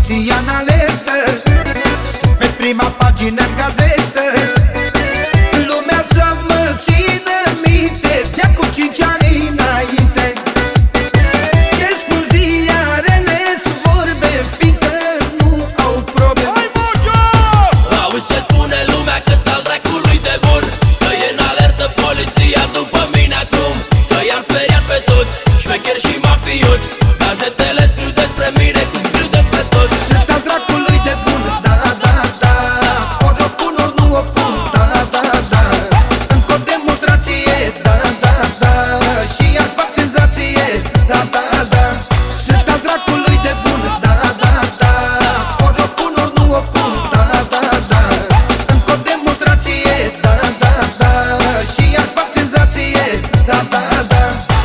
poliția în alertă, sunt pe prima pagină în gazetă. Lumea să mă țină minte de-a cu 5 ani înainte. Ce spun ziarele-s vorbe, fiindcă nu au probe. Auzi ce spune lumea, că s-al dracului de bun, că e în alertă poliția după mine acum, că i-am speriat pe toți, șmecheri și mafioți. Gazetele scriu despre mine cum scriu despre toți. Sunt al dracului de bun, da, da, da. Ori o pun, ori nu o pun, da, da, da. Încă o demonstrație, da, da, da. Și iar fac senzație, da, da, da. Sunt al dracului de bun, da, da, da. Ori o pun, ori nu o pun, da, da, da. Încă o demonstrație, da, da, da. Și iar fac senzație, da, da, da.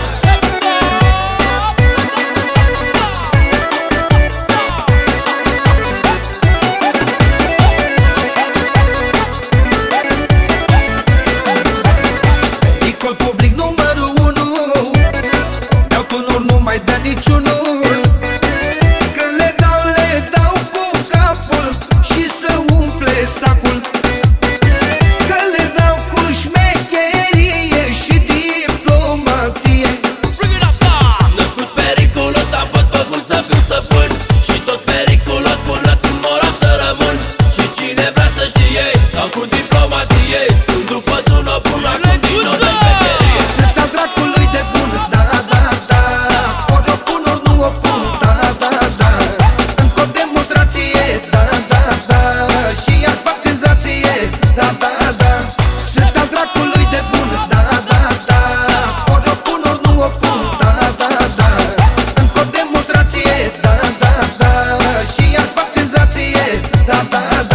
Public numărul 1, mi-au tunuri, nu mai dă niciunul. Când le dau cu capul și să umple sacul. Că le dau cu șmecherie și diplomație. Născut periculos, am fost făcut să fiu stăpân, și tot periculos până când mor am să rămân. Și cine vrea să știe, dau cu diplomație, când după tu n-o pun acum din nou de șmecherie. Sunt al dracului de bun, da, da, da. Ori o pun, ori nu o pun, da, da, da. Încă o demonstrație, da, da, da. Și iar fac senzație, da, da, da. Sunt al dracului de bun, da, da, da. Ori o pun, ori nu o pun, da, da, da. Încă o demonstrație, da, da, da. Și iar fac senzație, da, da, da.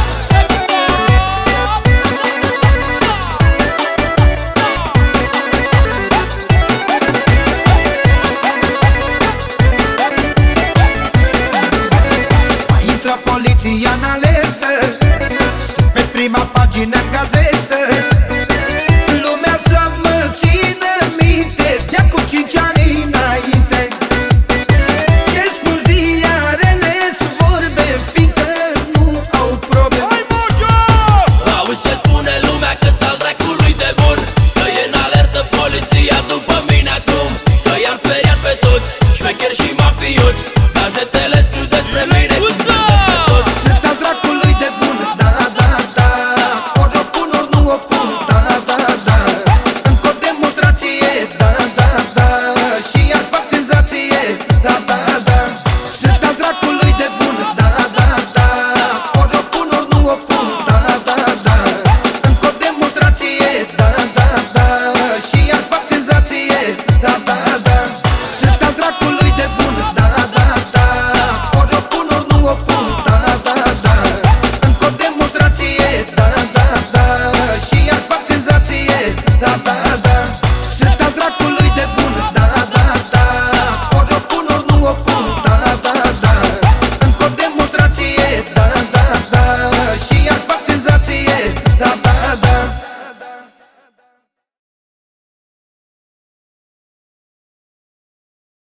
Intră poliția în alertă, sunt pe prima pagină în gazetă. Lumea să mă țină minte de-a cu 5 ani înainte. Ce spun ziarele-s vorbe, fiindcă nu au probe. Auzi ce spune lumea, că s-al dracului de bun, că e în alertă poliția după mine acum, că i-am speriat pe toți, șmecheri și mafioți. Gazetele